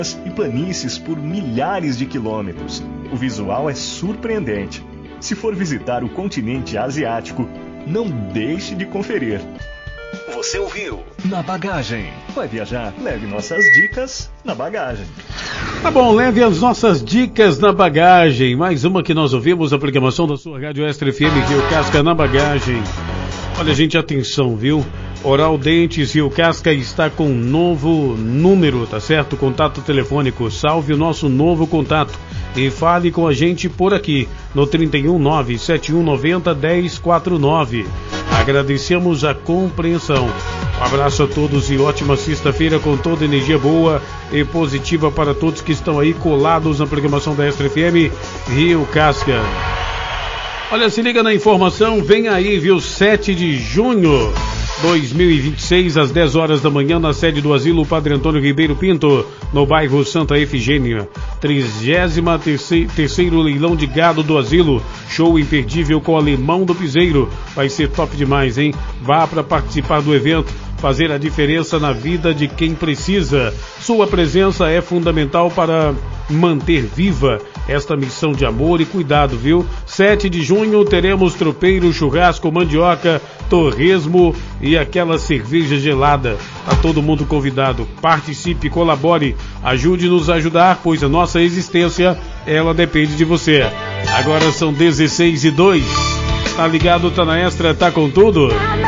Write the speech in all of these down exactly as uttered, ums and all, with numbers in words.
e planícies por milhares de quilômetros. O visual é surpreendente. Se for visitar o continente asiático, não deixe de conferir. Você ouviu Na Bagagem. Vai viajar? Leve nossas dicas na bagagem. Tá bom, leve as nossas dicas na bagagem. Mais uma que nós ouvimos, a programação da sua Rádio Extra F M, Rio Casca na bagagem. Olha, gente, atenção, viu? Oral Dentes Rio Casca está com um novo número, tá certo? Contato telefônico. Salve o nosso novo contato e fale com a gente por aqui no trinta e um, nove sete um nove zero, dez quarenta e nove. Agradecemos a compreensão. Um abraço a todos e ótima sexta-feira com toda energia boa e positiva para todos que estão aí colados na programação da Extra F M Rio Casca. Olha, se liga na informação, vem aí, viu? sete de junho de dois mil e vinte e seis, às dez horas da manhã, na sede do Asilo Padre Antônio Ribeiro Pinto, no bairro Santa Efigênia. trigésimo terceiro leilão de gado do asilo. Show imperdível com o Alemão do Piseiro. Vai ser top demais, hein? Vá para participar do evento, fazer a diferença na vida de quem precisa. Sua presença é fundamental para manter viva esta missão de amor e cuidado, viu? sete de junho teremos tropeiro, churrasco, mandioca, torresmo e aquela cerveja gelada. Tá todo mundo convidado. Participe, colabore, ajude-nos a ajudar, pois a nossa existência, ela depende de você. Agora são dezesseis e dois. Tá ligado? Tá na Extra, tá com tudo?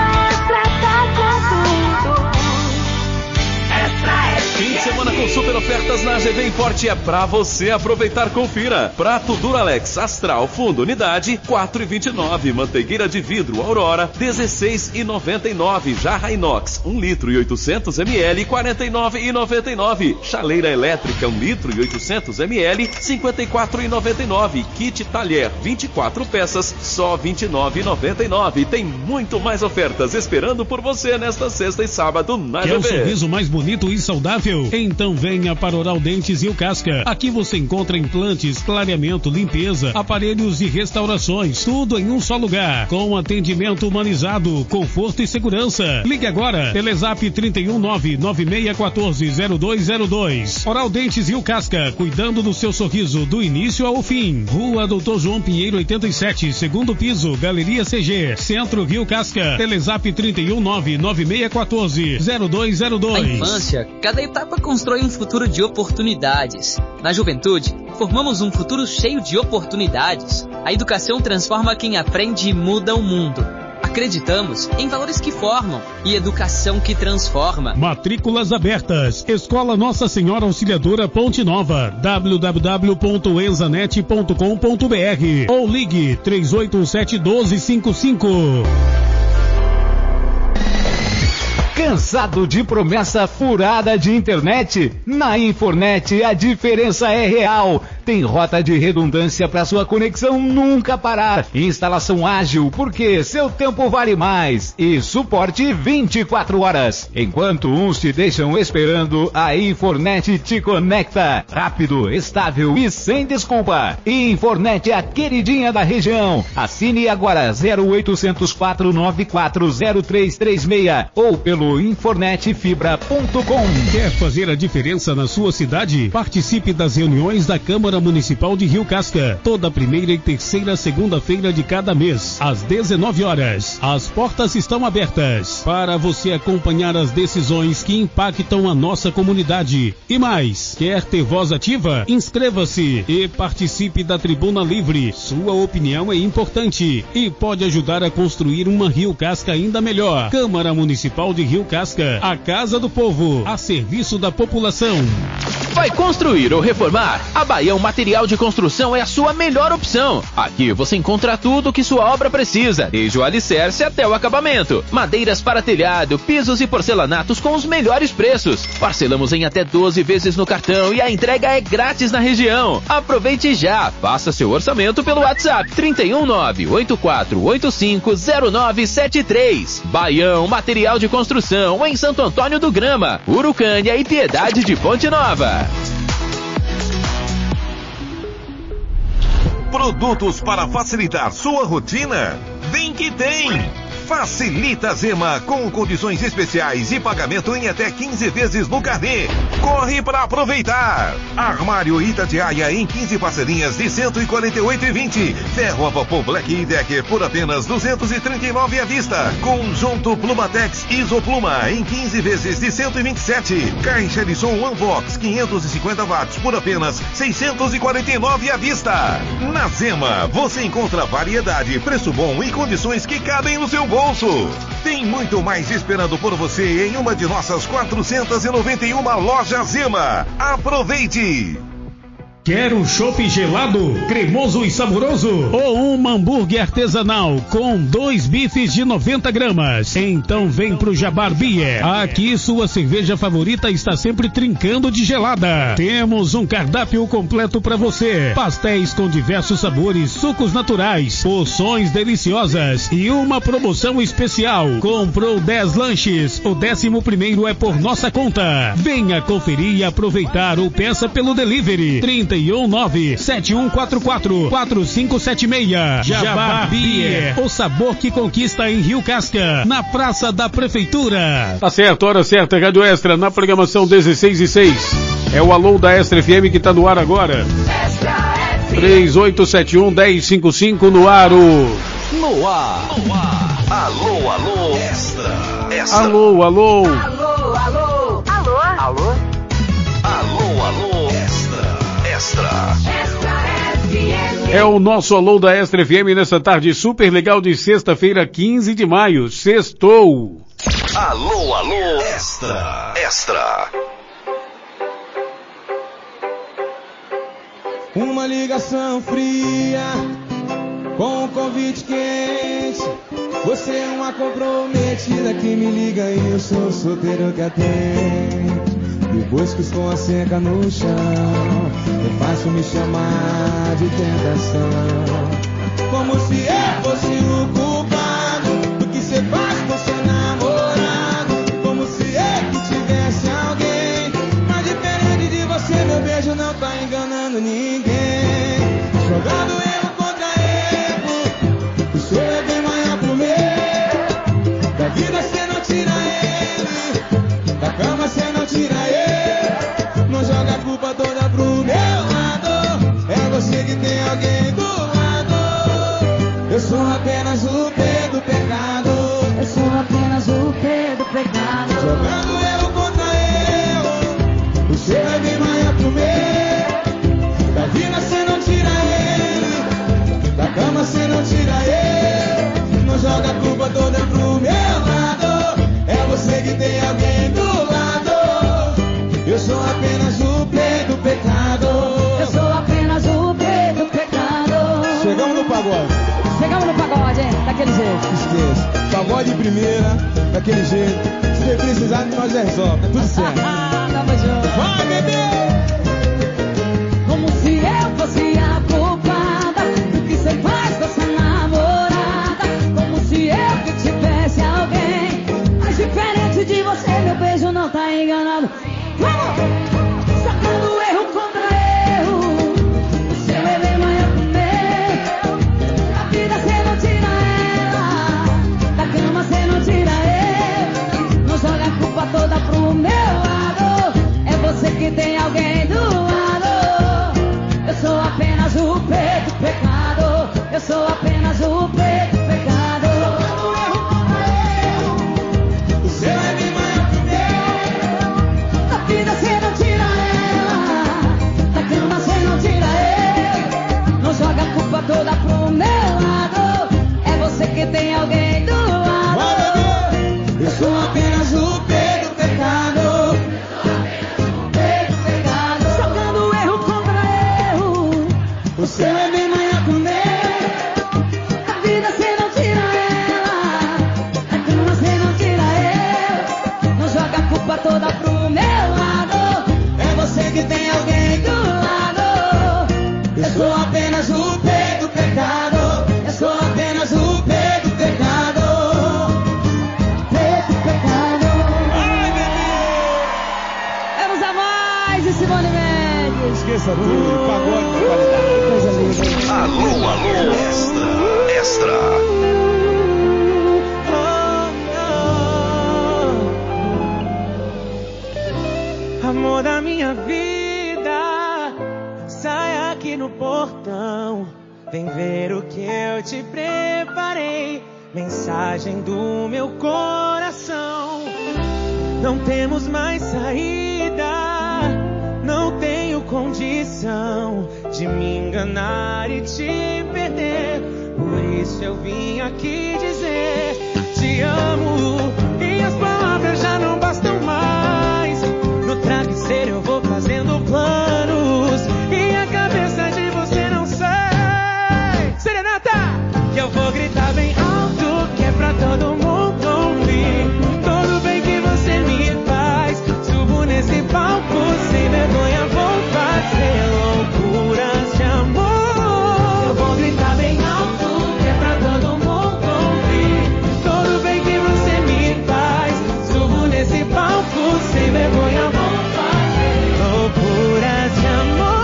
Com super ofertas na A G V Import é pra você aproveitar. Confira: prato Duralex Astral fundo unidade quatro e vinte e nove, manteigueira de vidro Aurora dezesseis e noventa e nove, jarra inox um litro e oitocentos mililitros quarenta e nove e noventa e nove, chaleira elétrica um litro e oitocentos mililitros cinquenta e quatro e noventa e nove, kit talher vinte e quatro peças só vinte e nove e noventa e nove. Tem muito mais ofertas esperando por você nesta sexta e sábado na A G V. Quer um sorriso mais bonito e saudável? Então venha para Oral Dentes Rio Casca. Aqui você encontra implantes, clareamento, limpeza, aparelhos e restaurações. Tudo em um só lugar. Com atendimento humanizado, conforto e segurança. Ligue agora. Telezap trinta e um, nove nove seis um quatro zero dois zero dois. Oral Dentes Rio Casca. Cuidando do seu sorriso do início ao fim. Rua Doutor João Pinheiro oitenta e sete, segundo piso, Galeria C G, Centro Rio Casca. Telezap trinta e um, nove nove seis um quatro zero dois zero dois. Na infância, cada etapa constrói um futuro de oportunidades. Na juventude, formamos um futuro cheio de oportunidades. A educação transforma quem aprende e muda o mundo. Acreditamos em valores que formam e educação que transforma. Matrículas abertas. Escola Nossa Senhora Auxiliadora Ponte Nova. w w w ponto enzanet ponto com ponto b r ou ligue três oito um sete, um dois cinco cinco. Cansado de promessa furada de internet? Na Infornet a diferença é real. Tem rota de redundância para sua conexão nunca parar. Instalação ágil, porque seu tempo vale mais. E suporte vinte e quatro horas. Enquanto uns te deixam esperando, a Infornet te conecta. Rápido, estável e sem desculpa. Infornet é a queridinha da região. Assine agora zero oitocentos, quatro nove quatro, zero três três seis ou pelo infornet fibra ponto com. Quer fazer a diferença na sua cidade? Participe das reuniões da Câmara Municipal de Rio Casca, toda primeira e terceira segunda-feira de cada mês, às dezenove horas. As portas estão abertas para você acompanhar as decisões que impactam a nossa comunidade. E mais, quer ter voz ativa? Inscreva-se e participe da Tribuna Livre. Sua opinião é importante e pode ajudar a construir uma Rio Casca ainda melhor. Câmara Municipal de Rio Casca, a Casa do Povo, a serviço da população. Vai construir ou reformar? A Baião Material de Construção é a sua melhor opção. Aqui você encontra tudo o que sua obra precisa, desde o alicerce até o acabamento. Madeiras para telhado, pisos e porcelanatos com os melhores preços. Parcelamos em até doze vezes no cartão e a entrega é grátis na região. Aproveite já, faça seu orçamento pelo WhatsApp trinta e um, nove oito quatro oito cinco zero nove sete três. Baião Material de Construção, em Santo Antônio do Grama, Urucânia e Piedade de Ponte Nova. Produtos para facilitar sua rotina? Vem que tem! Facilita Zema, com condições especiais e pagamento em até quinze vezes no carnê. Corre para aproveitar. Armário Itatiaia em quinze parcelinhas de cento e quarenta e oito reais e vinte centavos. Ferro a vapor Black e Decker por apenas duzentos e trinta e nove reais à vista. Conjunto Plumatex Isopluma em quinze vezes de cento e vinte e sete reais. Caixa de som Unvox quinhentos e cinquenta watts por apenas seiscentos e quarenta e nove reais à vista. Na Zema, você encontra variedade, preço bom e condições que cabem no seu bolso. Tem muito mais esperando por você em uma de nossas quatrocentas e noventa e uma lojas Zema. Aproveite! Quer um chopp gelado, cremoso e saboroso? Ou um hambúrguer artesanal com dois bifes de noventa gramas? Então vem pro Jabar Beer. Aqui sua cerveja favorita está sempre trincando de gelada. Temos um cardápio completo para você. Pastéis com diversos sabores, sucos naturais, porções deliciosas e uma promoção especial. Comprou dez lanches, o décimo primeiro é por nossa conta. Venha conferir e aproveitar ou peça pelo delivery. trinta e um nove sete um quatro quatro quatro cinco sete seis. Jabar Beer, o sabor que conquista em Rio Casca, na Praça da Prefeitura. Tá certo, hora certa, Rádio Extra, na programação dezesseis e seis. É o alô da Extra F M que tá no ar agora. três oito sete um, um zero cinco cinco no ar. O... No ar. No ar. Alô, alô, Extra. Extra. Alô, alô. Alô, alô. Alô. Alô. Alô, alô, Extra. Extra. É o nosso alô da Extra F M nessa tarde super legal de sexta-feira, quinze de maio. Sextou. Alô, alô, Extra. Extra. Uma ligação fria com um convite quente. Você é uma comprometida que me liga e eu sou solteiro que atende. Depois que estou a seca no chão, é fácil me chamar de tentação. Como se eu fosse o culpado do que você faz com seu namorado. Como se eu que tivesse alguém. Mas diferente de você, meu beijo não tá enganando ninguém. Jogando erro contra erro, o seu é bem maior pro meu. Da vida cê não tira ele, da cama cê não tira ele. Não joga a culpa toda pro meu lado. É você que tem alguém do lado. Eu sou apenas o P do pecado. Eu sou apenas o P do pecado. Jogando eu contra eu, o seu é bem maior pro meu. Da vida cê não tira ele, da cama cê não tira ele. Não joga a culpa toda pro meu lado. É você que tem alguém do lado. Eu sou apenas o P do pecado. Eu sou apenas o P do pecado. Chegamos no pagode. Chegamos no pagode, hein? Daquele jeito. Esqueça. Pagode de primeira, daquele jeito. Se você precisar, nós resolve. Tá tudo certo. Tamo junto. Vai, bebê! Como se eu fosse a culpada do que você faz com essa namorada. Como se eu que tivesse alguém. Mas diferente de você, meu beijo não tá enganado. Vamos! Sacando erro contra erro. O seu é bem maior que o meu. Da vida cê não tira ela, da cama cê não tira ele. Não joga a culpa toda pro meu lado. É você que tem alguém do lado. Eu sou apenas o P do pecado. Eu sou apenas o P do pecado. Sacando erro contra erro. O seu é bem maior que o meu. Da vida cê não tira ela, da cama cê não tira ele. Não joga a culpa toda pro meu lado. É você que tem alguém do lado. Vai, bebê! Eu sou apenas o P do pecado. P do pecado. Jogando erro contra erro. O seu é bem maior que o meu. Da vida cê não tira ela, da cama cê não tira ele. Não joga a culpa toda pro meu lado. É você que tem alguém do lado. Eu sou apenas o P do pecado. Eu sou apenas o P do pecado. P do pecado. Ai, bebê! Vamos a mais de Simone Mendes. Esqueça tudo, pagode de qualidade. Coisa linda. Alô, alô, Extra. Extra. minha vida. Sai aqui no portão, vem ver o que eu te preparei. Mensagem do meu coração. Não temos mais saída, não tenho condição de me enganar e te perder. Por isso eu vim aqui dizer: te amo, e as palavras já não bastam mais. No travesseiro eu vou fazendo planos, e a cabeça de você não sai. Serenata! Que eu vou gritar bem alto, que é pra todo mundo ouvir. Todo bem que você me faz, subo nesse palco sem vergonha, vou fazer loucuras de amor. Eu vou gritar bem alto, que é pra todo mundo ouvir. Todo bem que você me faz, subo nesse palco sem vergonha, vou fazer loucuras de amor.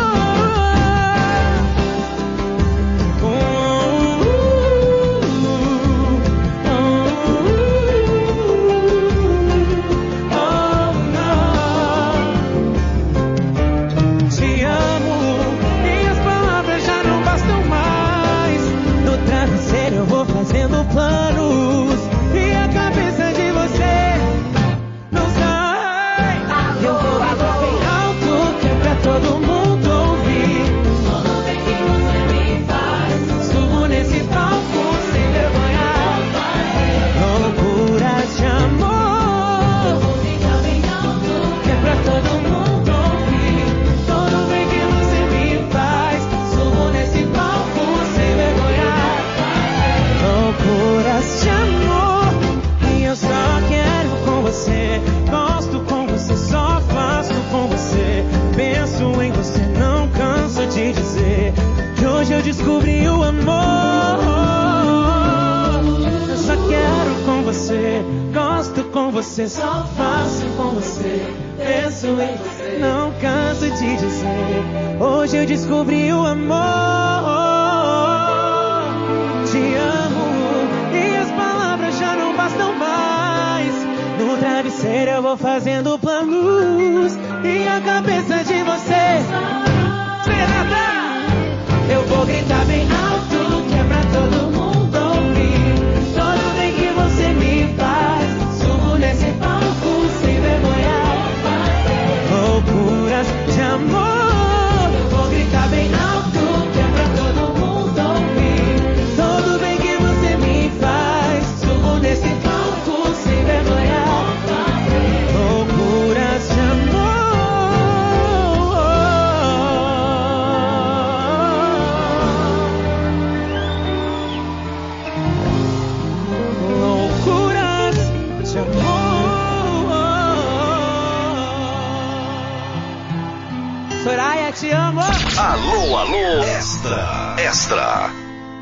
Fazendo planos, e a cabeça de você não sai. Eu vou gritar bem alto, que é pra todo mundo ouvir. Todo bem que você me faz, subo nesse palco sem vergonha, loucuras de amor. Eu vou gritar bem alto, que é pra todo mundo ouvir. Todo bem que você me faz, subo nesse palco sem vergonha, loucuras de amor. E eu só quero com você, gosto com você, só faço com você. Penso em você, não canso de dizer que hoje eu descobri o amor. Eu só quero com você, gosto com você, só faço com você. Penso em você, não canso de dizer, hoje eu descobri o amor. Te amo, e as palavras já não bastam mais. No travesseiro eu vou fazendo planos, e a cabeça de você Serenata! Eu vou gritar bem alto, que é pra todo mundo ouvir. Todo bem que você me faz, subo nesse palco sem vergonha, loucuras de amor. Eu vou gritar bem alto, que é pra todo mundo ouvir. Todo bem que você me faz, subo nesse palco sem vergonha, loucuras de amor. Loucuras de amor. Soraya, te amo. Alô, alô, extra, extra.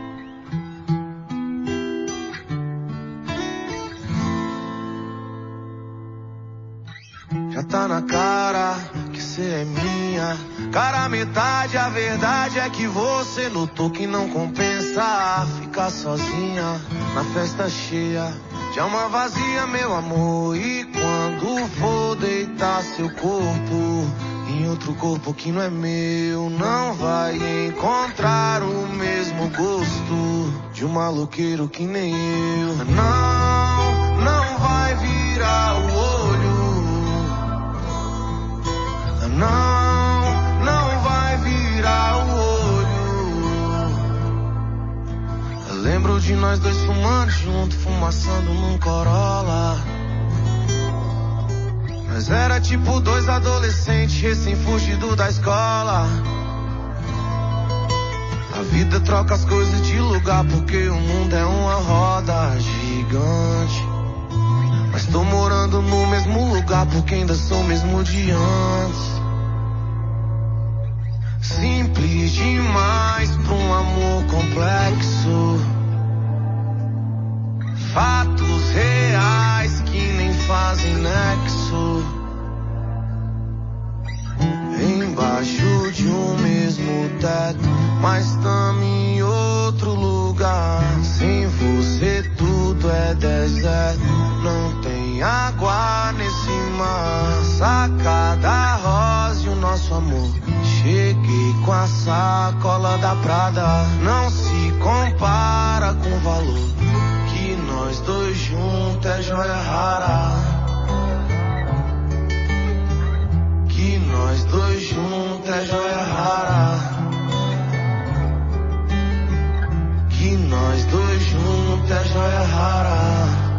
Já tá na cara que cê é minha. Cara, metade, a verdade é que você notou que não compensa ficar sozinha na festa cheia de alma vazia, meu amor. E quando for deitar seu corpo em outro corpo que não é meu, não vai encontrar o mesmo gosto de um maloqueiro que nem eu. Não, não vai virar o olho. Não, não vai virar o olho. Eu lembro de nós dois fumando junto, fumaçando num Corolla. Nós era tipo dois adolescentes recém-fugido da escola. A vida troca as coisas de lugar porque o mundo é uma roda gigante. Mas tô morando no mesmo lugar porque ainda sou o mesmo de antes. Simples demais pra um amor complexo. Fatos reais que nem fazem nexo. Embaixo de um mesmo teto, mas tamo em outro lugar. Sem você tudo é deserto, não tem água nesse mar. Sacada rosa e o uma sacola da Prada não se compara com o valor que nós dois juntos é joia rara. Que nós dois juntos é joia rara. Que nós dois juntos é joia rara.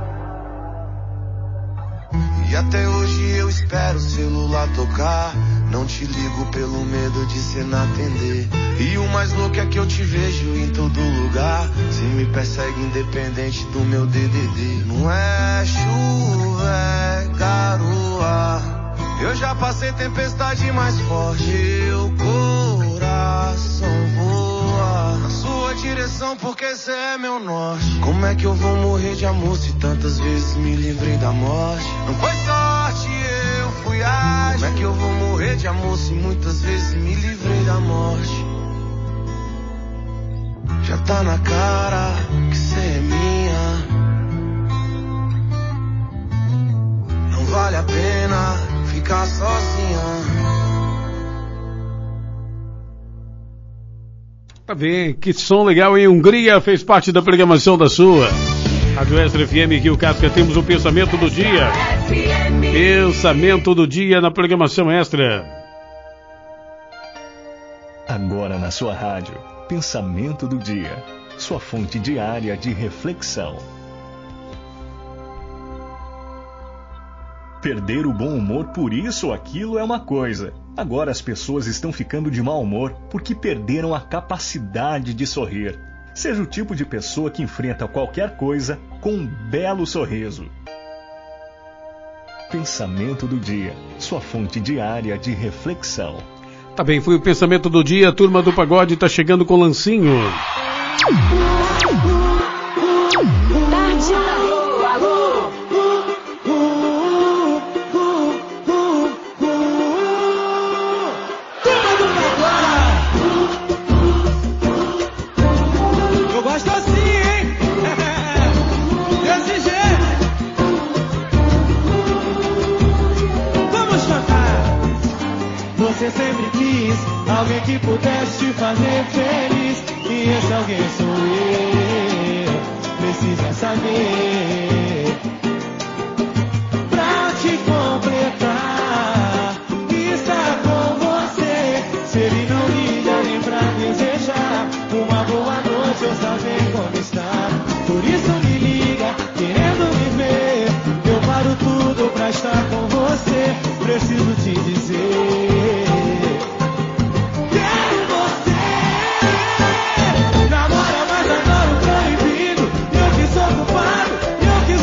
E até hoje eu espero o celular tocar. Não te ligo pelo medo de cê não atender. E o mais louco é que eu te vejo em todo lugar. Cê me persegue independente do meu D D D. Não é chuva, é garoa. Eu já passei tempestade mais forte. Meu coração voa na sua direção porque cê é meu norte. Como é que eu vou morrer de amor se tantas vezes me livrei da morte? Não foi sorte, eu fui ágil. Como é que eu vou morrer de amor se muitas vezes me livrei da morte? Já tá na cara que cê é minha. Não vale a pena ficar sozinha. Tá bem, que som legal em Hungria, fez parte da programação da sua Rádio Extra F M Rio Casca. Temos o pensamento do dia. Pensamento do dia na programação extra. Agora na sua rádio, pensamento do dia, sua fonte diária de reflexão. Perder o bom humor por isso ou aquilo é uma coisa. Agora as pessoas estão ficando de mau humor porque perderam a capacidade de sorrir. Seja o tipo de pessoa que enfrenta qualquer coisa com um belo sorriso. Pensamento do dia, sua fonte diária de reflexão. Tá bem, foi o pensamento do dia. A turma do pagode tá chegando com lancinho. Você sempre quis alguém que pudesse te fazer feliz. E esse alguém sou eu. Precisa saber. Pra te completar, estar com você. Se ele não liga nem pra desejar uma boa noite, eu saber como está. Por isso me liga, querendo me ver. Eu paro tudo pra estar com você. Preciso te dizer. Namora, mas adoro proibido. Eu que sou culpado, eu que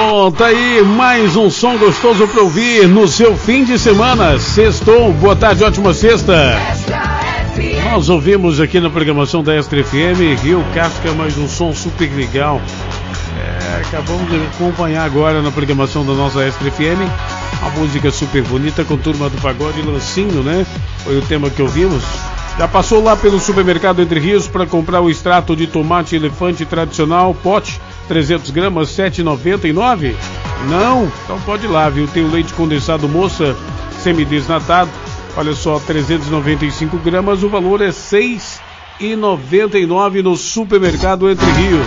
Bom, tá aí mais um som gostoso pra ouvir no seu fim de semana. Sextou, boa tarde, ótima sexta. Nós ouvimos aqui na programação da Extra F M, Rio Casca, mais um som super legal. É, acabamos de acompanhar agora na programação da nossa Extra F M a música super bonita com Turma do Pagode, Lancinho, né? Foi o tema que ouvimos. Já passou lá pelo supermercado Entre Rios para comprar o extrato de tomate elefante tradicional, pote, trezentos gramas, sete reais e noventa e nove centavos? Não? Então pode ir lá, viu? Tem o leite condensado moça semidesnatado, olha só, trezentos e noventa e cinco gramas, o valor é seis reais e noventa e nove centavos no supermercado Entre Rios.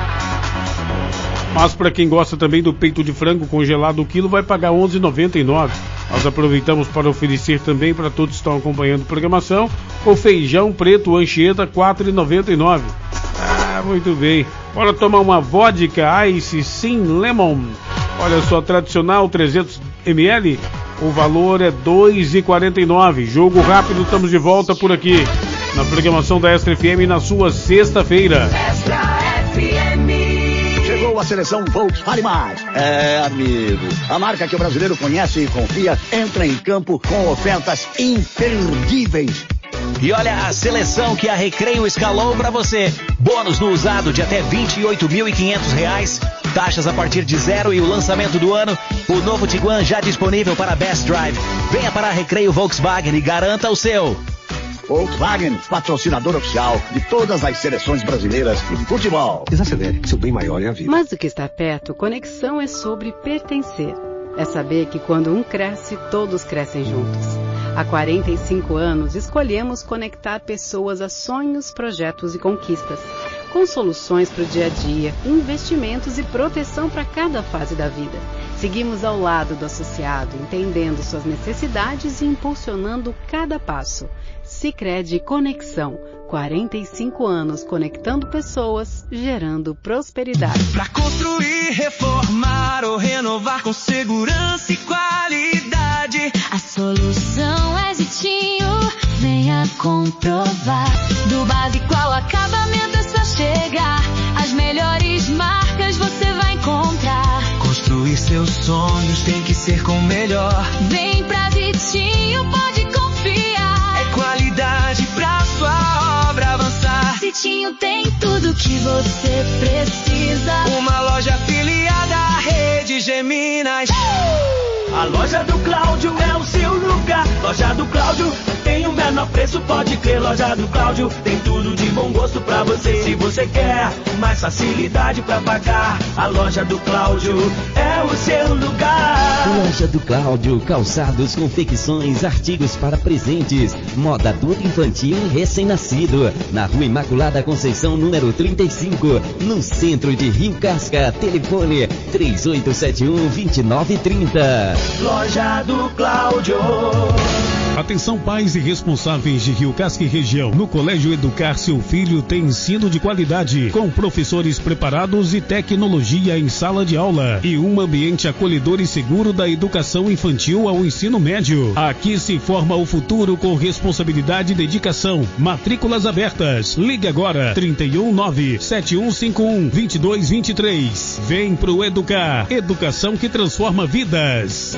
Mas para quem gosta também do peito de frango congelado, o quilo vai pagar onze reais e noventa e nove centavos. Nós aproveitamos para oferecer também para todos que estão acompanhando a programação o feijão preto Anchieta, quatro reais e noventa e nove centavos. Ah, muito bem. Bora tomar uma vodka Ice Sim Lemon. Olha só, tradicional, trezentos mililitros. O valor é dois reais e quarenta e nove centavos. Jogo rápido, estamos de volta por aqui na programação da Extra F M na sua sexta-feira. Extra F M. Chegou a seleção Volkswagen Mais. É, amigo, a marca que o brasileiro conhece e confia entra em campo com ofertas imperdíveis. E olha a seleção que a Recreio escalou para você. Bônus no usado de até vinte e oito mil e quinhentos reais. Taxas a partir de zero e o lançamento do ano. O novo Tiguan já disponível para Best Drive. Venha para a Recreio Volkswagen e garanta o seu. Volkswagen, patrocinador oficial de todas as seleções brasileiras de futebol. Desacelere, seu bem maior é a vida. Mais do que estar perto, conexão é sobre pertencer. É saber que quando um cresce, todos crescem juntos. Há quarenta e cinco anos, escolhemos conectar pessoas a sonhos, projetos e conquistas. Com soluções para o dia a dia, investimentos e proteção para cada fase da vida. Seguimos ao lado do associado, entendendo suas necessidades e impulsionando cada passo. Sicredi Conexão, quarenta e cinco anos conectando pessoas, gerando prosperidade. Para construir, reformar ou renovar com segurança e qualidade, a solução é Zitinho, venha comprovar. Do básico ao acabamento é só chegar, as melhores marcas você vai encontrar. Construir seus sonhos tem que ser com o melhor. Vem pra Zitinho, pode confiar. Qualidade pra sua obra avançar. Zitinho tem tudo que você precisa. Uma loja afiliada à rede Geminas. A loja do Cláudio é o seu lugar. Loja do Cláudio tem o menor preço, pode crer. Loja do Cláudio tem tudo de bom gosto pra você. Se você quer mais facilidade pra pagar, a loja do Cláudio é o seu lugar. Loja do Cláudio, calçados, confecções, artigos para presentes, moda adulto, infantil e recém-nascido. Na Rua Imaculada Conceição, número trinta e cinco, no centro de Rio Casca. Telefone três oito sete um, dois nove três zero. Loja do Cláudio. Atenção pais e responsáveis de Rio Casca e região. No Colégio Educar seu filho tem ensino de qualidade, com professores preparados e tecnologia em sala de aula e um ambiente acolhedor e seguro da educação infantil ao ensino médio. Aqui se forma o futuro com responsabilidade e dedicação. Matrículas abertas. Ligue agora trinta e um, nove sete um cinco um, dois dois dois três. Vem pro Educar. Educação que transforma vidas.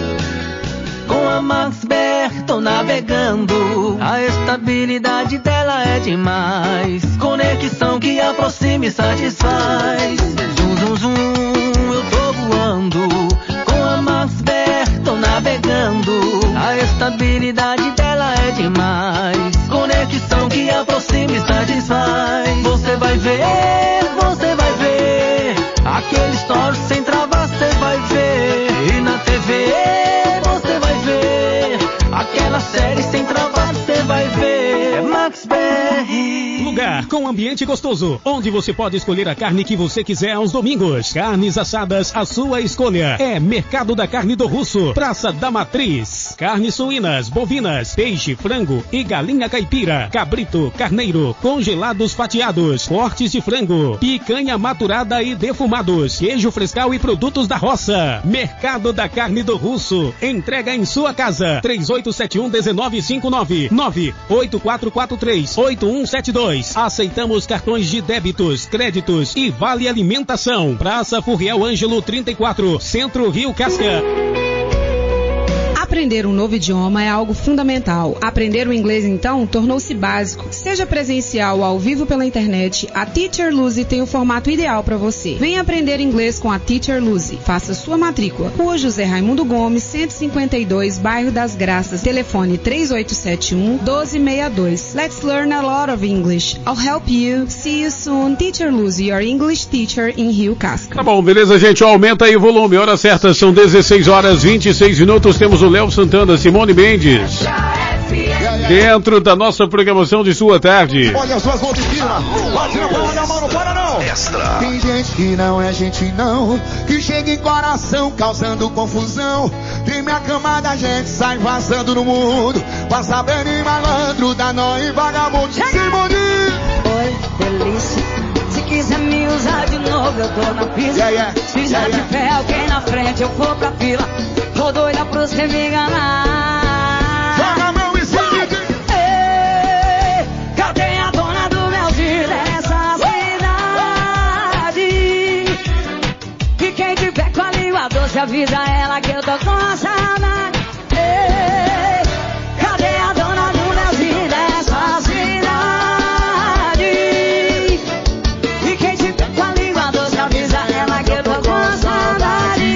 Com a Maxber tô navegando, a estabilidade dela é demais. Conexão que aproxima e satisfaz. Zum, zum, zum, eu tô voando. Com a Maxber tô navegando, a estabilidade dela é demais. Conexão que aproxima e satisfaz. Você vai ver, você vai ver, aquele story sem travar você vai ver. E na T V aquela série sem travar, você vai ver. É Max B R. Lugar com ambiente gostoso, onde você pode escolher a carne que você quiser aos domingos. Carnes assadas, a sua escolha. É Mercado da Carne do Russo, Praça da Matriz. carnes, carnes suínas, bovinas, peixe, frango e galinha caipira, cabrito, carneiro, congelados fatiados, cortes de frango, picanha maturada e defumados, queijo frescal e produtos da roça. Mercado da Carne do Russo. Entrega em sua casa. três oito sete um, um nove cinco nove, nove oito quatro quatro três, oito um sete dois. Aceitamos cartões de débitos, créditos e vale alimentação. Praça Furriel Ângelo trinta e quatro, Centro Rio Casca. Aprender um novo idioma é algo fundamental. Aprender o inglês, então, tornou-se básico. Seja presencial ou ao vivo pela internet, a Teacher Lucy tem o formato ideal para você. Venha aprender inglês com a Teacher Lucy. Faça sua matrícula. Rua José Raimundo Gomes, cento e cinquenta e dois, Bairro das Graças. Telefone três oito sete um, um dois seis dois. Let's learn a lot of English. I'll help you. See you soon. Teacher Lucy, your English teacher in Rio Casca. Tá bom, beleza, gente. Aumenta aí o volume. Hora certa, são dezesseis horas e vinte e seis minutos. Temos o Léo Santana, Simone Mendes, dentro da nossa programação de sua tarde. Olha as duas mãos de cima. Bate na palma, mano, para não. Extra. Tem gente que não é gente não, que chega em coração causando confusão. Tem minha camada, gente sai vazando no mundo. Passa bem e malandro, dá nó e vagabundo. Simone. Oi, delícia. Se quiser me usar de novo, eu tô na pista. Yeah, yeah. Se já yeah, tiver yeah. alguém na frente, eu vou pra fila. Tô doida pra você me enganar. Joga a mão e se Ei, cadê a dona do meu dia dessa cidade? E quem tiver com a língua doce, avisa ela que eu tô com a saudade. Ei, cadê a dona do meu dia dessa cidade? E quem tiver com a língua doce, avisa ela que eu tô com a saudade.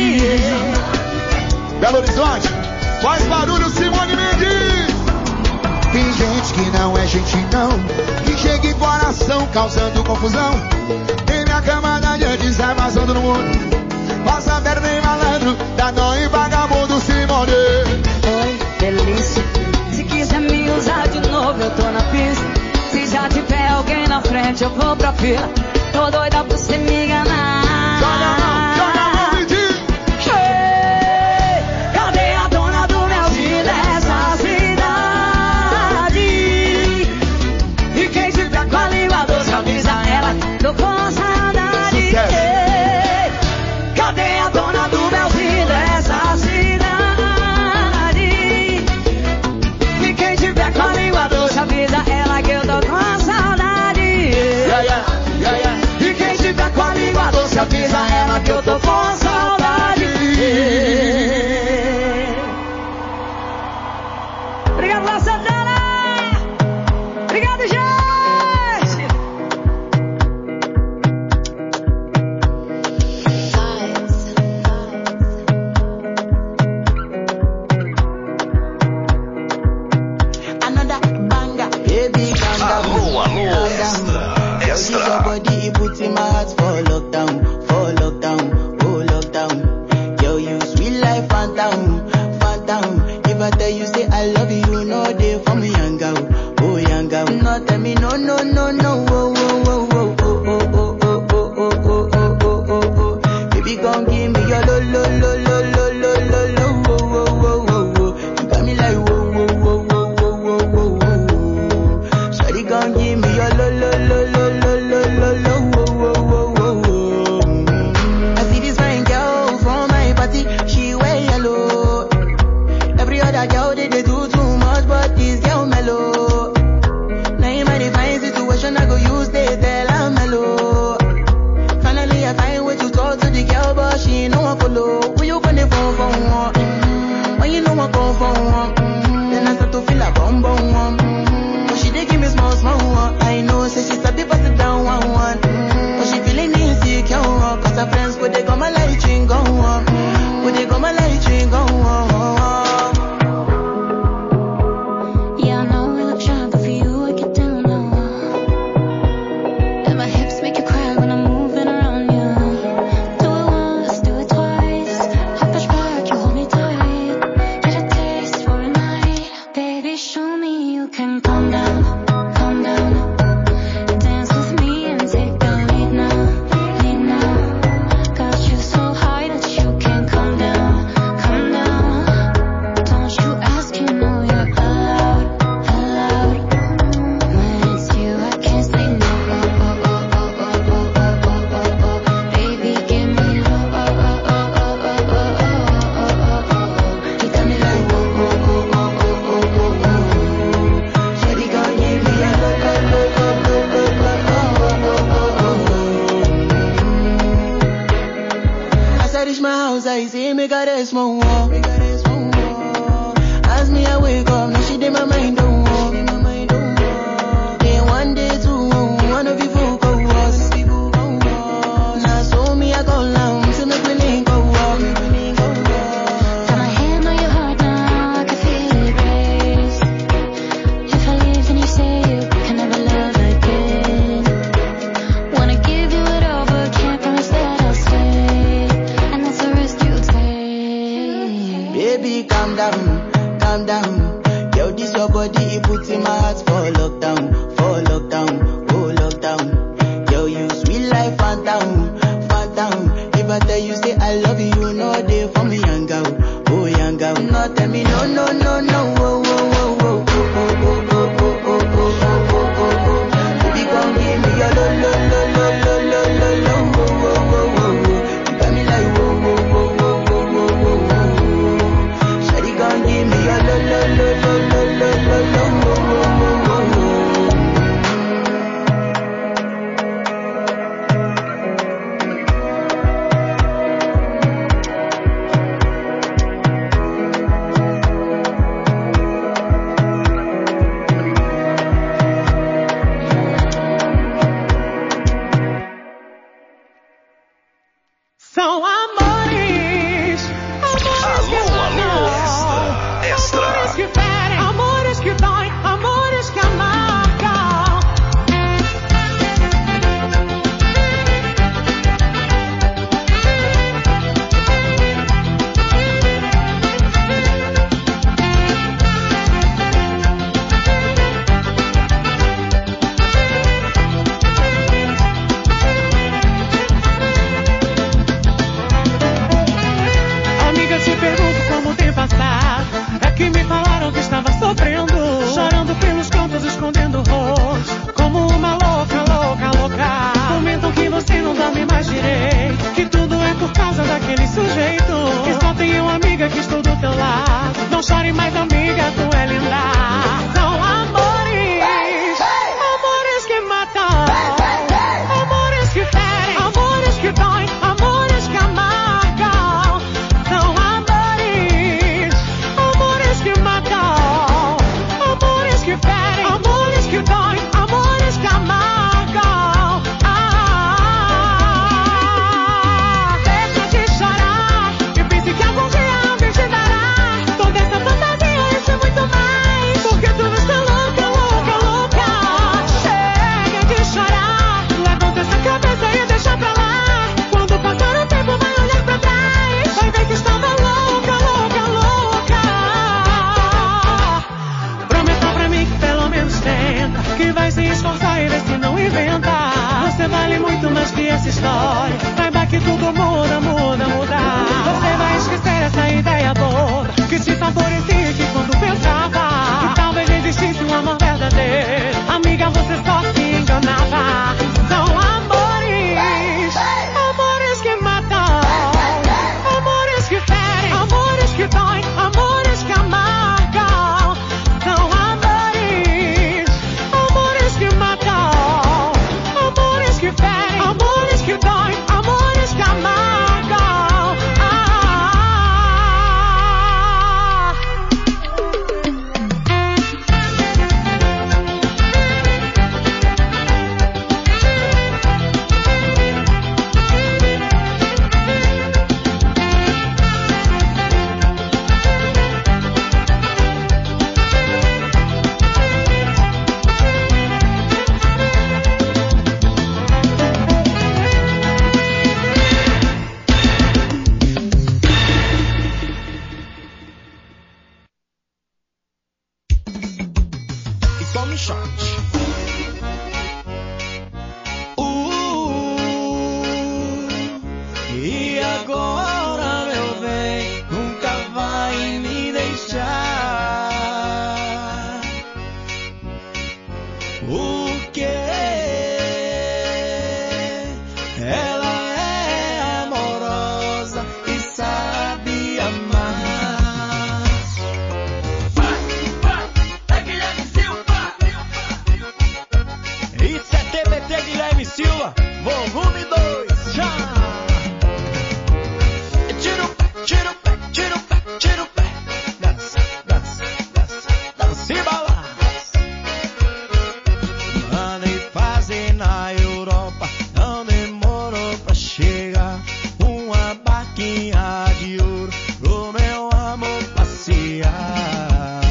Belo Horizonte, faz barulho, Simone Mendes. Tem gente que não é gente não, que chega em coração causando confusão. Tem minha camada de antes sai vazando no mundo. Passa perna e malandro, dá nó e vagabundo, Simone. Oi, delícia. Se quiser me usar de novo, eu tô na pista. Se já tiver alguém na frente, eu vou pra fila. Tô doida pra você me enganar. Joga a mão, joga a mão e diz. Tô com saudade. Ei, cadê a dona do meu filho dessa cidade? E quem tiver com a língua doce, avisa ela que eu tô com saudade. Yeah, yeah, yeah, yeah. E quem tiver com a língua doce, avisa ela que eu tô com saudade. Obrigado, Léo Santana. Obrigado, gente. Alô, alô, extra, extra. Body put in my heart for lockdown, for lockdown, oh lockdown. Yo, you sweet life, phantom, phantom. If I tell you say I love you, you know they for me young girl, oh young girl. No tell me no, no, no, no, oh, oh, oh, oh, oh, oh, oh, oh, oh, oh, oh, oh, oh, oh. Baby, come give me your lo, lo, lo, lo, lo, lo, lo, lo, oh, oh, oh, oh, oh. You got me like whoa, whoa, whoa, whoa, whoa, whoa, whoa, whoa. Shawty, come give me your lo, lo, lo, lo, lo, lo, lo, lo, oh, oh, oh, oh, oh. I see this fine girl from my party, she wear yellow. As me I wake up, now she did my mind don't walk. Then one day two, one of you folk go was. Now so me I go down, so make me link go walk. Got my hand on your heart now, I can feel it race. If I leave then you say you can never love again. Wanna give you it all but can't promise that I'll stay. And that's the risk you take. Baby, calm down, calm down. Yo, this your body, it puts in my heart for lockdown, for lockdown, oh lockdown. Yo, you sweet life, phantom, phantom. If I tell you say I love you, you know they for me, young girl, oh young girl. No, tell me no, no, no, no, oh, oh, oh, oh, oh, oh, oh, oh, oh, oh, oh, oh, oh, oh. Baby, come give me your lo, lo, lo, lo, lo, lo, lo, lo, oh, oh, oh, oh, oh. You got me like whoa, whoa, whoa, whoa, whoa, whoa, whoa, whoa. Shawty, come give me your lo, lo, lo, lo, lo, lo, lo, lo, oh, oh, oh, oh, oh. São amores, amores que matam, Extra. amores que ferem, amores que doem, amores que amargam. Amiga, te pergunto como tem passado. É que me falaram que estava sofrendo, chorando pelos cantos, escondendo o rosto, como uma louca, louca, louca. Comentam que você não dorme mais direito, que tudo é por causa daquele sujeito, que só tem uma amiga que estou do teu lado. Não chore mais, amiga, tu é linda. São amores, amores que matam, amores que ferem, amores que doem, amores que amargam. São amores, amores que matam, amores que ferem, amores que doem, amores que amargam. Ah, deixa de chorar e pense que algum dia alguém te dará toda essa fantasia, isso é muito mais, porque tu está louca, louca, louca. Chega de chorar, levanta essa cabeça e deixa pra lá. Quando passar o tempo vai olhar pra trás, vai ver que estava louca, louca, louca. Prometa pra mim que pelo menos tenta, que vai se esforçar e ver se não inventa. Você vale muito mais que essa história, saiba que tudo muda, muda, muda. Você vai esquecer essa ideia boba que te favorecia, que quando pensava que talvez existisse um amor verdadeiro, amiga, você só se enganava. São amores, amores que matam, amores que ferem, amores que doem, amores que amargam. São amores, amores que matam, amores que ferem, amores que doem, amores que amargam. Ah, E tome shot. Uh, e agora, meu bem, nunca vai me deixar. O que? Ela é amorosa e sabe amar. passear.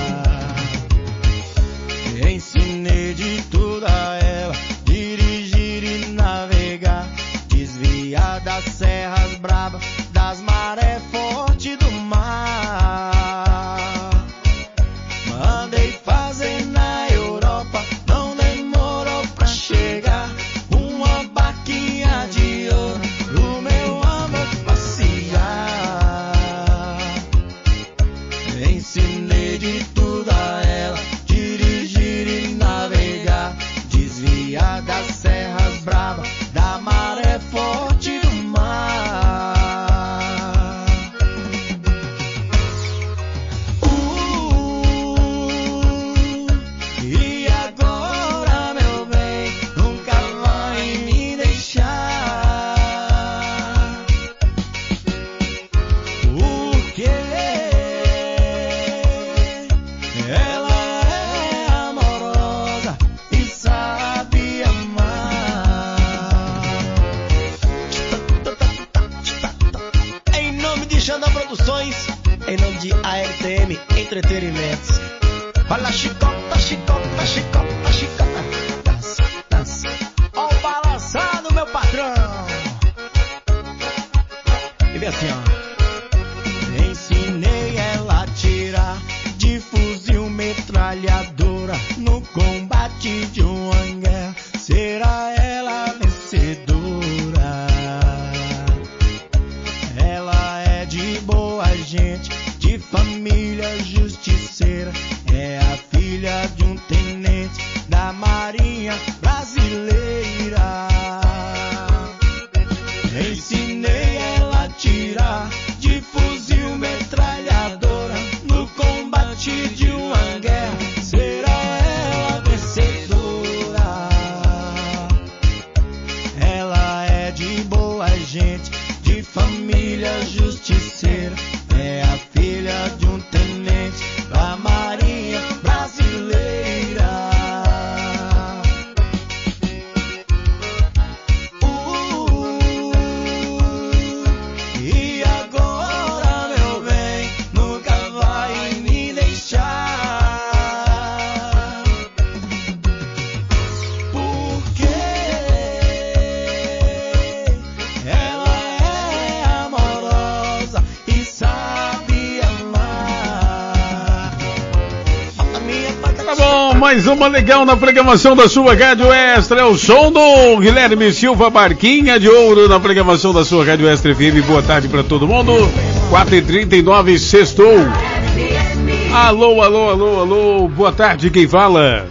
Ensinei de tudo a ela, dirigir e navegar, desviar das serras bravas, das marés fortes do mar. Mandei fazer na Europa, não demorou pra chegar, uma barquinha de ouro pro meu amor passear. Ensinei de tudo a ela, dirigir e navegar, desviar das serras bravas, da maré forte do mar. Uh, e agora, meu bem, nunca vai me deixar. Porque ela é amorosa e sabe amar. Em nome de Xandão Produções, em nome de A R T M Entretenimentos. Fala chicota, chicota, chicota, chicota. Dança, dança. Ó o balançado, meu patrão. E vem assim, ó. Ensinei ela a tirar de fuzil metralhadora no combate de uma guerra. Será ela a vencedora? Ela é de boa gente, de família justiceira, é a filha de um tenente da Marinha Brasileira. Ensinei ela a tirar de fuzil metralhadora no combate de uma guerra. Será ela a vencedora? Ela é de boa gente, de família justiceira, é a filha de um tenente da Marinha Brasileira. Uh, e agora, meu bem, nunca vai me deixar. Porque ela é amorosa e sabe amar. A minha Tá bom, mais uma legal na programação da sua Rádio Extra. É o som do Guilherme Silva, Barquinha de Ouro, na programação da sua Rádio Extra F M. Boa tarde pra todo mundo. quatro e trinta e nove, sextou. Alô, alô, alô, alô. Boa tarde, quem fala?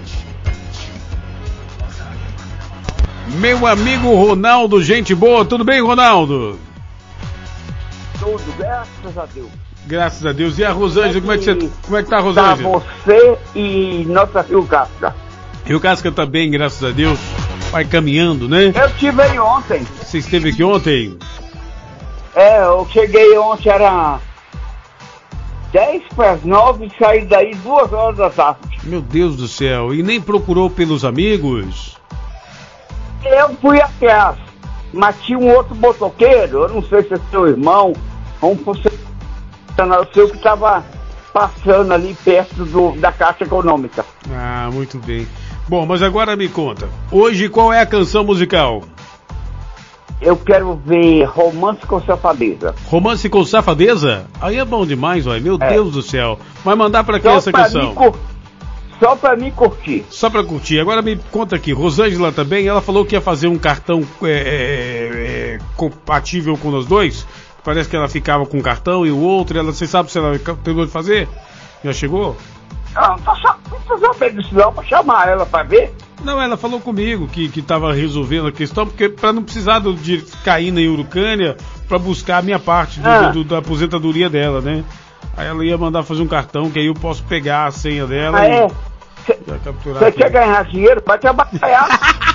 Meu amigo Ronaldo, gente boa. Tudo bem, Ronaldo? Tudo, graças a Deus. Graças a Deus. E a Rosângela, como é que você, como é que tá, Tá Rosângela? você e nossa Rio Casca. Rio Casca tá bem, graças a Deus. Vai caminhando, né? Eu estive aí ontem. Você esteve aqui ontem? É, eu cheguei ontem, era dez para as nove e saí daí duas horas da tarde. Meu Deus do céu. E nem procurou pelos amigos? Eu fui atrás, mas tinha um outro motoqueiro, eu não sei se é seu irmão, um funcionário seu que estava passando ali perto do, da Caixa Econômica. Ah, muito bem. Bom, mas agora me conta. Hoje qual é a canção musical? Eu quero ver Romance com Safadeza. Romance com Safadeza? Aí é bom demais, ué. Meu É. Deus do céu. Vai mandar pra quem Só essa pra canção? mim cur- Só pra mim curtir. Só pra curtir. Agora me conta aqui. Rosângela também, ela falou que ia fazer um cartão é, é, é, compatível com os dois. Parece que ela ficava com um cartão e o outro. Ela, você sabe se ela terminou de fazer? Já chegou? Não, não tô sa- não tô sabendo disso não, pra chamar ela pra ver. Não, ela falou comigo que, que tava resolvendo a questão, porque pra não precisar do, de cair na Urucânia, pra buscar a minha parte do, Ah. do- da aposentadoria dela, né? Aí ela ia mandar fazer um cartão, que aí eu posso pegar a senha dela Ah, e é? já capturar. Você aqui. quer ganhar dinheiro? Vai trabalhar.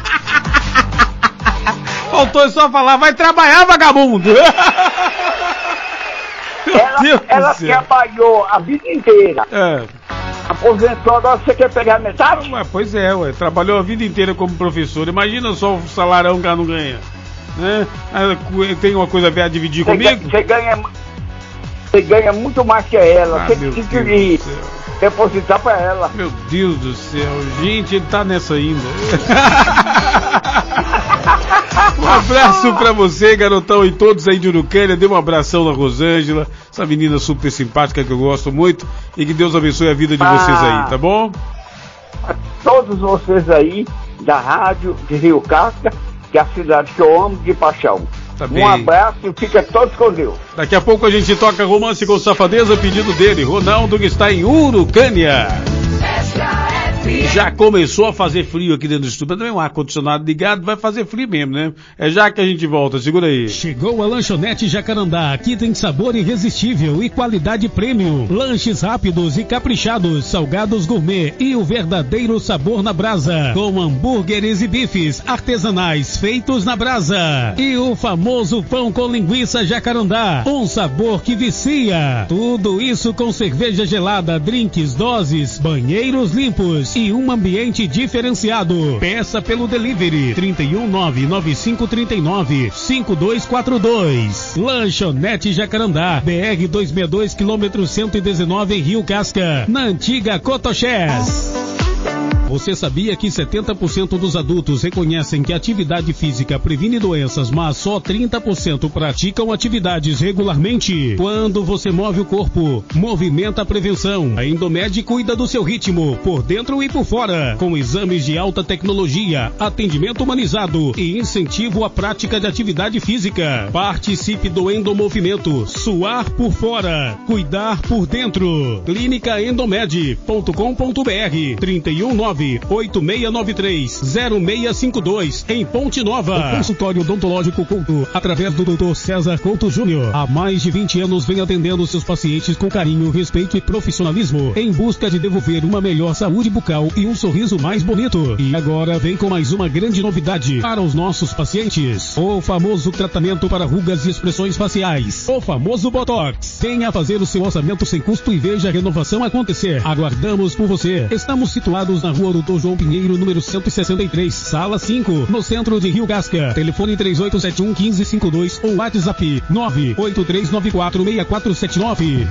Faltou só falar, vai trabalhar, vagabundo! Ela, Deus do ela céu. trabalhou a vida inteira. É. Aposentou, agora você quer pegar metade? Ué, pois é, ué. Trabalhou a vida inteira como professor. Imagina só o salarão que ela não ganha. Né? Ela cu- tem uma coisa a ver a dividir Você comigo? ganha, você ganha, Você ganha muito mais que ela. Ah, Você meu tem Deus que do céu. depositar pra ela. Meu Deus do céu, gente, ele tá nessa ainda. Um abraço pra você, garotão, e todos aí de Urucânia. Dê um abração na Rosângela, essa menina super simpática que eu gosto muito, e que Deus abençoe a vida de Ah. vocês aí, tá bom? A todos vocês aí da rádio de Rio Casca, que é a cidade que eu amo de paixão. Tá bem. Um abraço e fica todos com Deus. Daqui a pouco a gente toca Romance com Safadeza, pedido dele, Ronaldo, que está em Urucânia. Já começou a fazer frio aqui dentro do estúdio, mas também um ar-condicionado ligado, vai fazer frio mesmo, né? É já que a gente volta, segura aí. Chegou a Lanchonete Jacarandá, aqui tem sabor irresistível e qualidade premium. Lanches rápidos e caprichados, salgados gourmet e o verdadeiro sabor na brasa. Com hambúrgueres e bifes artesanais feitos na brasa. E o famoso pão com linguiça Jacarandá, um sabor que vicia. Tudo isso com cerveja gelada, drinks, doses, banheiros limpos e um ambiente diferenciado. Peça pelo delivery trinta e um nove nove cinco trinta e nove cinco dois quatro dois. Lanchonete Jacarandá, B R duzentos e sessenta e dois, quilômetro cento e dezenove em Rio Casca, na antiga Cotoxés. Você sabia que setenta por cento dos adultos reconhecem que a atividade física previne doenças, mas só trinta por cento praticam atividades regularmente? Quando você move o corpo, movimenta a prevenção. A Endomed cuida do seu ritmo, por dentro e por fora, com exames de alta tecnologia, atendimento humanizado e incentivo à prática de atividade física. Participe do Endomovimento, suar por fora, cuidar por dentro. clínica endomed ponto com ponto b r trinta e um nove oito seis nove três zero seis cinco dois em Ponte Nova. O consultório odontológico Couto, através do doutor César Couto Júnior. Há mais de vinte anos vem atendendo seus pacientes com carinho, respeito e profissionalismo, em busca de devolver uma melhor saúde bucal e um sorriso mais bonito. E agora vem com mais uma grande novidade para os nossos pacientes: o famoso tratamento para rugas e expressões faciais, o famoso Botox. Venha fazer o seu orçamento sem custo e veja a renovação acontecer. Aguardamos por você. Estamos situados na rua Doutor João Pinheiro, número cento e sessenta e três, sala cinco, no centro de Rio Casca. Telefone três oito sete um um cinco cinco dois ou WhatsApp nove oito três nove quatro seis quatro sete nove.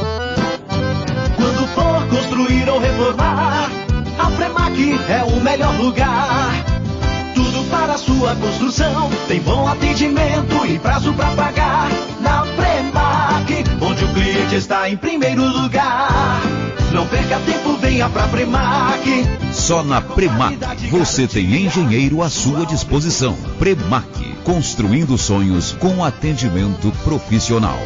Quando for construir ou reformar, a Premac é o melhor lugar. Tudo para a sua construção, tem bom atendimento e prazo para pagar. Na Premac, onde o cliente está em primeiro lugar. Não perca tempo, venha pra Premac. Só na Premac você tem engenheiro à sua disposição. Premac, construindo sonhos com atendimento profissional.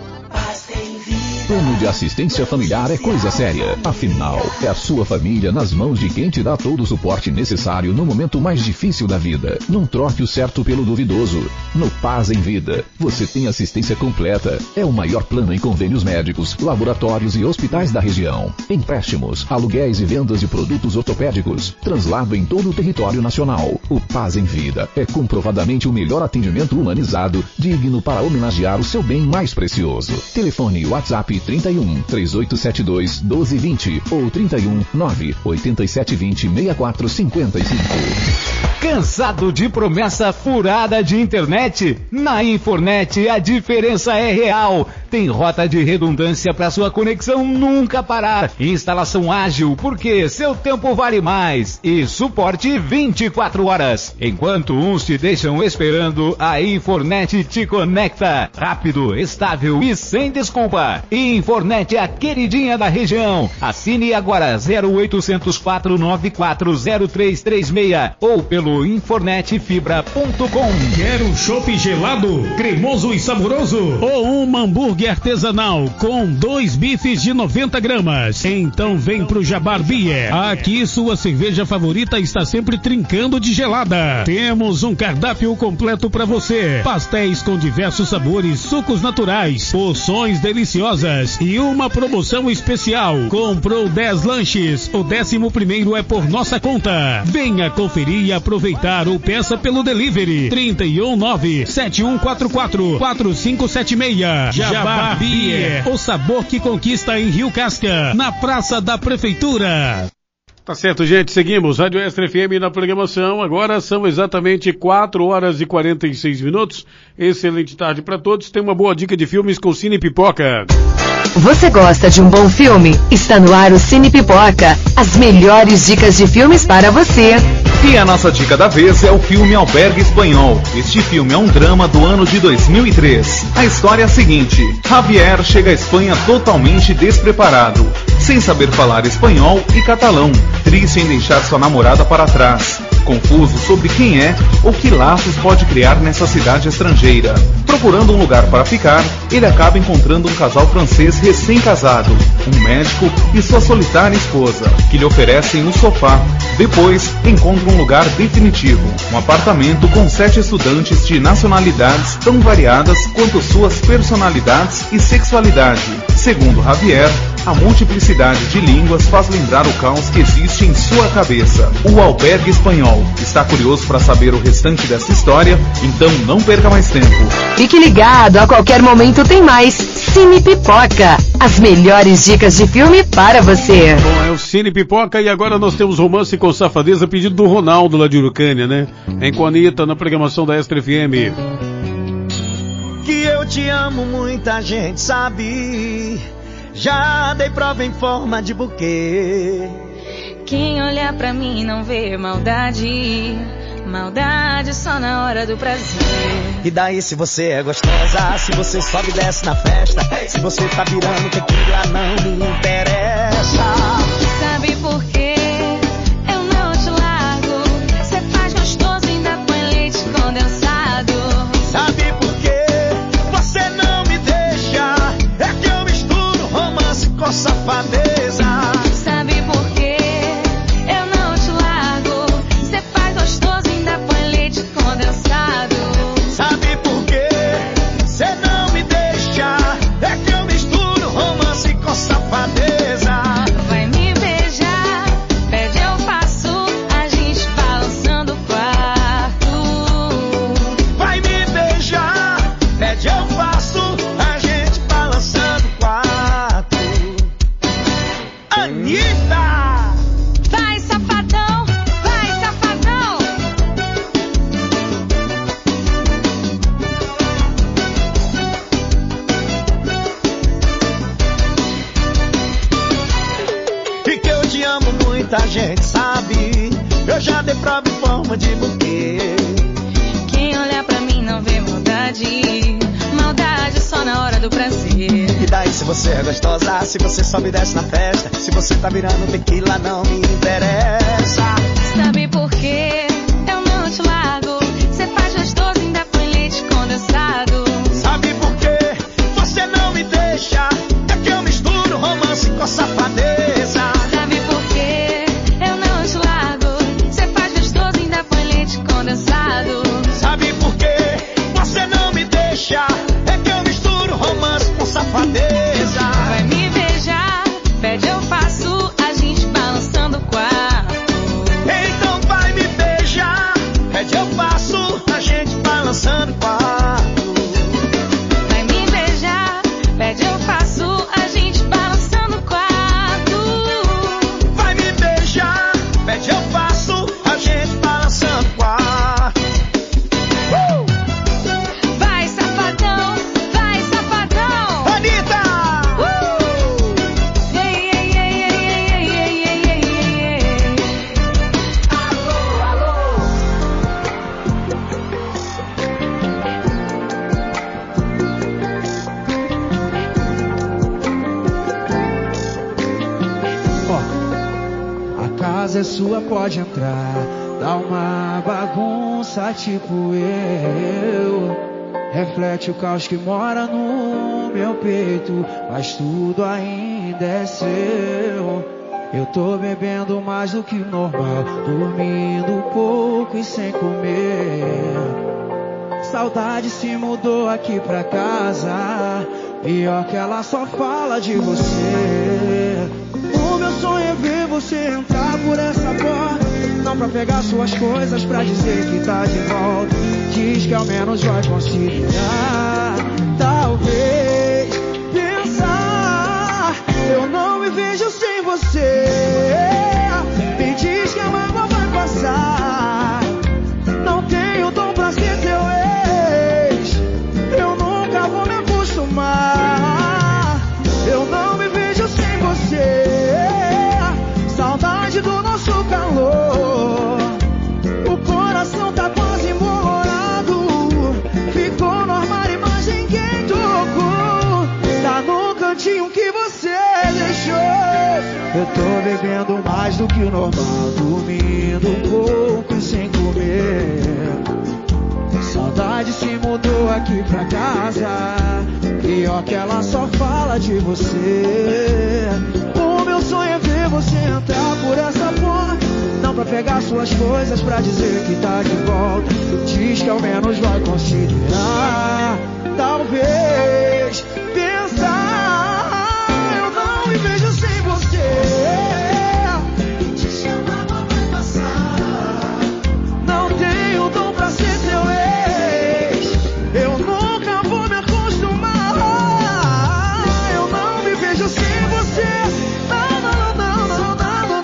Plano de assistência familiar é coisa séria. Afinal, é a sua família nas mãos de quem te dá todo o suporte necessário no momento mais difícil da vida. Não troque o certo pelo duvidoso. No Paz em Vida, você tem assistência completa. É o maior plano em convênios médicos, laboratórios e hospitais da região. Empréstimos, aluguéis e vendas de produtos ortopédicos. Translado em todo o território nacional. O Paz em Vida é comprovadamente o melhor atendimento humanizado, digno para homenagear o seu bem mais precioso. Telefone WhatsApp trinta e um, três oito sete dois, um dois dois zero ou trinta e um, nove oito sete dois zero, seis quatro cinco cinco. Cansado de promessa furada de internet? Na Infornet a diferença é real. Tem rota de redundância para sua conexão nunca parar. Instalação ágil, porque seu tempo vale mais. E suporte vinte e quatro horas. Enquanto uns te deixam esperando, a Infornet te conecta. Rápido, estável e sem desculpa. Infornet é a queridinha da região. Assine agora zero oitocentos, quatro nove quatro, zero três três seis ou pelo infornet fibra ponto com. Quer um chopp gelado, cremoso e saboroso? Ou um hambúrguer artesanal com dois bifes de noventa gramas? Então vem pro Jabar Beer. Aqui sua cerveja favorita está sempre trincando de gelada. Temos um cardápio completo para você. Pastéis com diversos sabores, sucos naturais, porções deliciosas e uma promoção especial. Comprou dez lanches, o décimo primeiro é por nossa conta. Venha conferir e aproveitar ou peça pelo delivery trinta e um, nove sete um quatro quatro, quatro cinco sete seis. Jabá Beer, o sabor que conquista em Rio Casca, na Praça da Prefeitura. Tá certo, gente, seguimos, Rádio Extra F M na programação, agora são exatamente quatro horas e quarenta e seis minutos, excelente tarde para todos, tem uma boa dica de filmes com Cine Pipoca. Você gosta de um bom filme? Está no ar o Cine Pipoca, as melhores dicas de filmes para você. E a nossa dica da vez é o filme Albergue Espanhol. Este filme é um drama do ano de dois mil e três. A história é a seguinte: Javier chega à Espanha totalmente despreparado, sem saber falar espanhol e catalão, triste em deixar sua namorada para trás, confuso sobre quem é ou que laços pode criar nessa cidade estrangeira. Procurando um lugar para ficar, ele acaba encontrando um casal francês recém-casado, um médico e sua solitária esposa, que lhe oferecem um sofá. Depois, encontra um lugar definitivo, um apartamento com sete estudantes de nacionalidades tão variadas quanto suas personalidades e sexualidade. Segundo Javier, a multiplicidade de línguas faz lembrar o caos que existe em sua cabeça. O Albergue Espanhol. Está curioso para saber o restante dessa história? Então não perca mais tempo. Fique ligado, a qualquer momento tem mais Cine Pipoca. As melhores dicas de filme para você. Bom, é o Cine Pipoca e agora nós temos Romance com Safadeza, pedido do Ronaldo lá de Urucânia, né? Em com a Anitta, na programação da Extra F M. Que eu te amo, muita gente sabe. Já dei prova em forma de buquê. Quem olhar pra mim não vê maldade. Maldade só na hora do prazer. E daí se você é gostosa, se você sobe e desce na festa, se você tá virando tequila não me interessa. Sabe por quê? Eu não te largo. Cê faz gostoso e ainda põe leite condensado. Sabe por quê? Você não me deixa. É que eu misturo romance com safadeza. Sabe por quê? Eu não te largo. Cê faz gostoso e ainda põe leite condensado. Sabe por quê? Cê não me deixa. É que eu misturo romance com safadeza. Vai me beijar, pede eu faço, a gente balançando o quarto. Vai me beijar, pede eu faço, a gente balançando o quarto. Anitta! Vai safadão, vai safadão. E que eu te amo, muita gente sabe. Eu já dei prova em forma de buquê. Quem olhar pra mim não vê maldade. Maldade só na hora do prazer. E daí se você é gostosa, se você sobe e desce na festa, se você tá virando tequila não me interessa. Sabe por quê? Eu não te largo. Cê faz gostoso e ainda põe leite condensado. Sabe por quê? Você não me deixa. É que eu misturo romance com safadeza. Sabe por quê? Eu não te largo. Cê faz gostoso e ainda põe leite condensado. Sabe por quê? Você não me deixa. É que eu misturo romance com safadeza. Vai me beijar, pede eu faço, a gente balançando o quarto. Então vai me beijar, pede eu faço, a gente balançando o quarto. Vai me beijar, pede eu faço, a gente balançando o quarto. Vai me beijar, pede eu faço, a gente balançando o quarto. Uh! Vai safadão, vai safadão. Anitta! Uh! Ei, ei, ei, ei, ei, ei, ei, ei, ei, ei. Alô, alô. A casa é sua, pode entrar. Dá uma bagunça tipo eu. Reflete o caos que mora no meu peito, mas tudo ainda é seu. Eu tô bebendo mais do que normal, dormindo pouco e sem comer. Saudade se mudou aqui pra casa, pior que ela só fala de você. O meu sonho é ver você entrar por essa porta, não pra pegar suas coisas, pra dizer que tá de volta. Diz que ao menos vai conciliar. Talvez pensar, eu não me vejo sem você. bebendo mais do que o normal, dormindo um pouco e sem comer. Saudade se mudou aqui pra casa, pior que ela só fala de você. O meu sonho é ver você entrar por essa porta, não pra pegar suas coisas, pra dizer que tá de volta. Diz que ao menos vai considerar, talvez pensar. Eu não me vejo sem você. Te chamava vai passar. Não tenho dom pra ser seu ex. Eu nunca vou me acostumar. Eu não me vejo sem você. Não, não, não, não, não,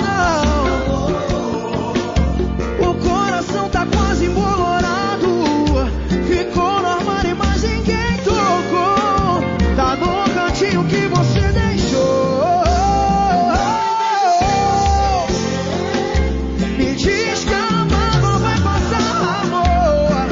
não, não. O coração tá quase embolorado. Ficou no armário, mas ninguém tocou. Tá no cantinho que você deixou. Me diz que a mágoa vai passar, amor.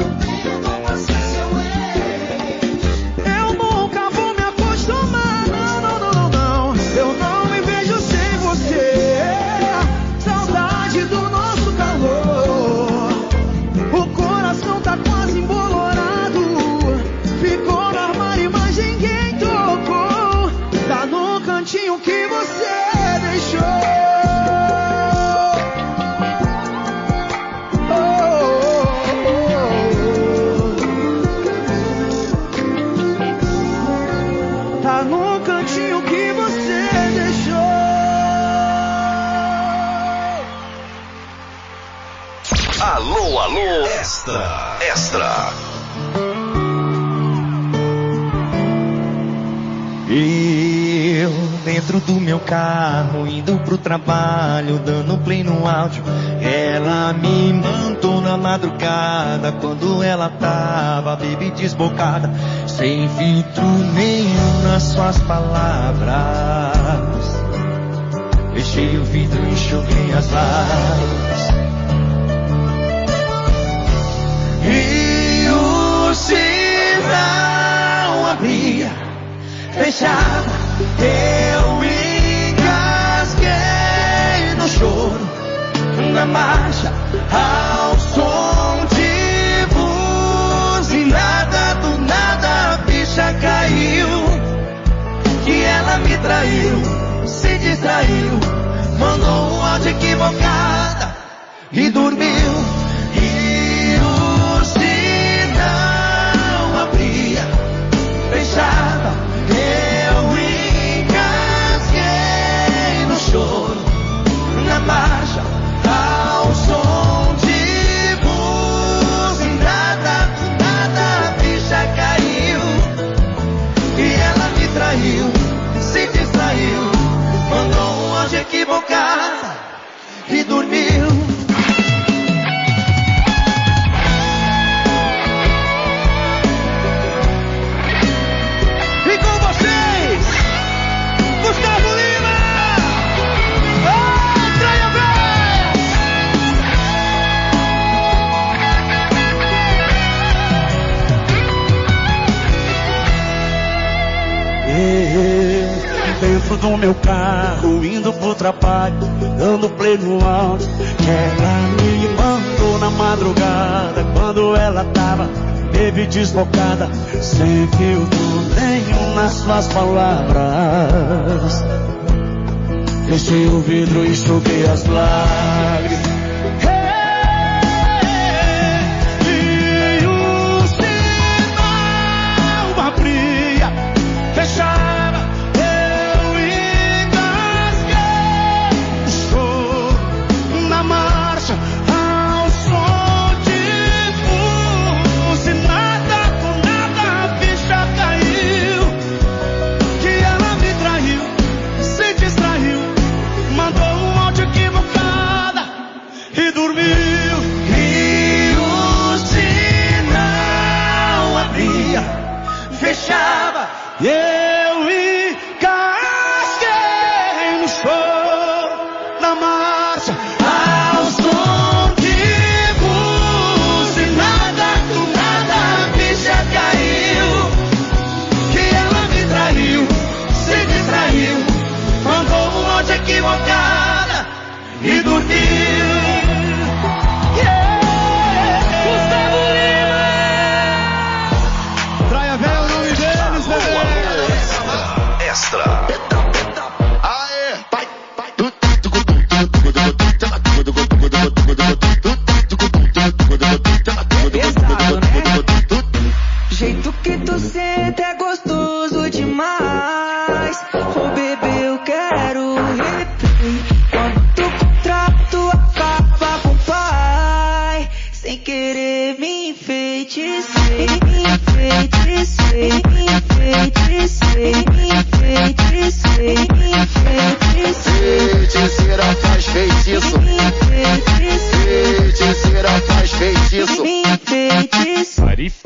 Eu nunca vou me acostumar. Não, não, não, não, não. Eu não me vejo sem você. Saudade do nosso calor. O coração tá quase embolorado. Ficou no armário, mas ninguém tocou. Tá no cantinho que você deixou. Oh, oh, oh. Tá no cantinho que você deixou. Alô, alô, extra, extra. Eu, dentro do meu carro, indo pro trabalho, dando play no áudio. Ela me mandou na madrugada, quando ela tava, baby, desbocada, sem filtro nenhum nas suas palavras. Fechei o vidro e enxuguei as lágrimas. E o sinal abria, fechava, eu engasguei no choro, na marcha, ao som de buzinada. Do nada a bicha caiu, que ela me traiu, se distraiu, mandou um áudio equivocada e dormiu. E o sinal abria, fechava, eu engasguei no choro, na marcha, ao som de buzinada. Do nada a bicha caiu, e ela me traiu, se distraiu, mandou um áudio equivocado e dormiu. Dentro do meu carro, indo pro trabalho, dando play no áudio, que ela me mandou na madrugada, quando ela tava, baby, desbocada, sem filtro nenhum nas suas palavras. Fechei o vidro e enxuguei as lágrimas. E o sinal abria, fechava, eu engasguei o choro, na marcha, ao som de buzinada. Com nada a bicha caiu, que ela me traiu, se distraiu, mandou um áudio equivocada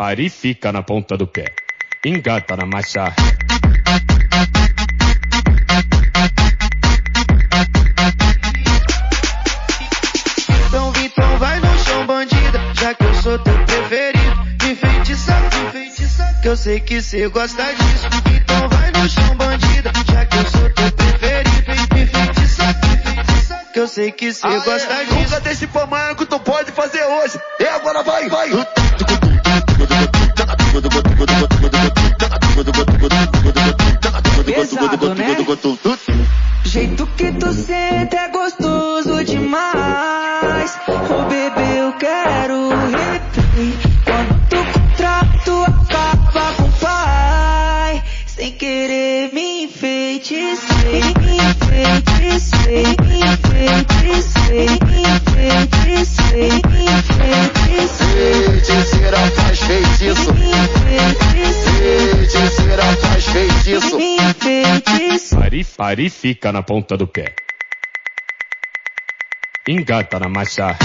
Ari fica na ponta do pé. Engata na marcha. Então, então vai no chão, bandida, já que eu sou teu preferido. Me enfeitiça, me enfeitiça, que eu sei que cê gosta disso. Então vai no chão, bandida, já que eu sou teu preferido. Me enfeitiça, me enfeitiça, que eu sei que cê gosta disso. Nunca deixe pra amanhã que tu pode fazer hoje. E agora vai, vai. Pesado, né? Jeito que tu sente é gostoso demais. Oh bebê, eu quero replay. Quando tu contrato acaba com o pai. Sem querer me enfeitecei, me enfeitecei, me enfeitecei, me enfeitecei, me enfeitecei. Feiticeira faz feitiço. Feiticeira faz feitiço. Ari, Ari fica na ponta do pé. Engata na marcha.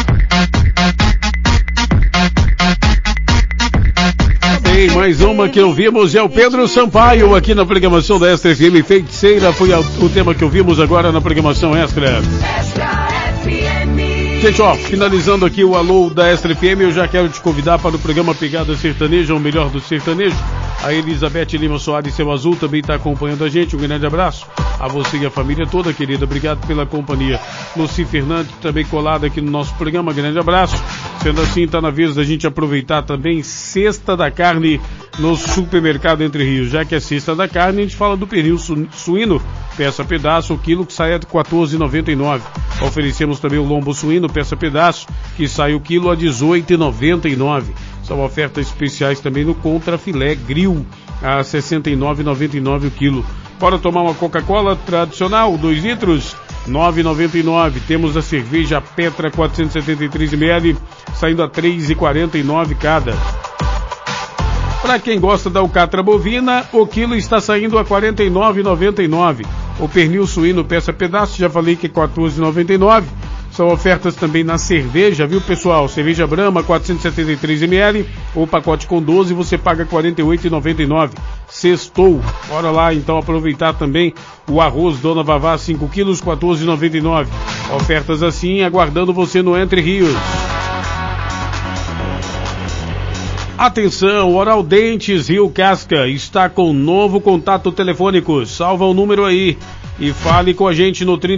Bem, mais uma que ouvimos é o Pedro Sampaio aqui na programação da Extra F M. Feiticeira foi o tema que ouvimos agora na programação Extra. Gente, ó, finalizando aqui o alô da Extra F M, eu já quero te convidar para o programa Pegada Sertaneja, o melhor do sertanejo. A Elizabeth Lima Soares, Seu Azul, também está acompanhando a gente. Um grande abraço a você e a família toda, querida. Obrigado pela companhia. Luci Fernandes também colada aqui no nosso programa. Grande abraço. Sendo assim, está na vez da gente aproveitar também Sexta da Carne no Supermercado Entre Rios. Já que é Sexta da Carne, a gente fala do pernil su- suíno, peça pedaço, o quilo que sai a quatorze reais e noventa e nove centavos. Oferecemos também o lombo suíno, peça pedaço, que sai o quilo a dezoito reais e noventa e nove centavos. São ofertas especiais também no Contra Filé Grill, a sessenta e nove reais e noventa e nove centavos o quilo. Bora tomar uma Coca-Cola tradicional, dois litros, nove reais e noventa e nove centavos. Temos a cerveja Petra quatrocentos e setenta e três mililitros, saindo a três reais e quarenta e nove centavos cada. Para quem gosta da alcatra bovina, o quilo está saindo a quarenta e nove reais e noventa e nove centavos. O pernil suíno peça pedaço, já falei que é quatorze reais e noventa e nove centavos. São ofertas também na cerveja, viu pessoal? Cerveja Brahma, quatrocentos e setenta e três mililitros, o pacote com doze você paga quarenta e oito reais e noventa e nove centavos. Sextou. Bora lá então aproveitar também o arroz Dona Vavá, cinco quilos, quatorze reais e noventa e nove centavos. Ofertas assim, aguardando você no Entre Rios. Atenção, Oral Dentes Rio Casca está com novo contato telefônico. Salva o número aí e fale com a gente no trinta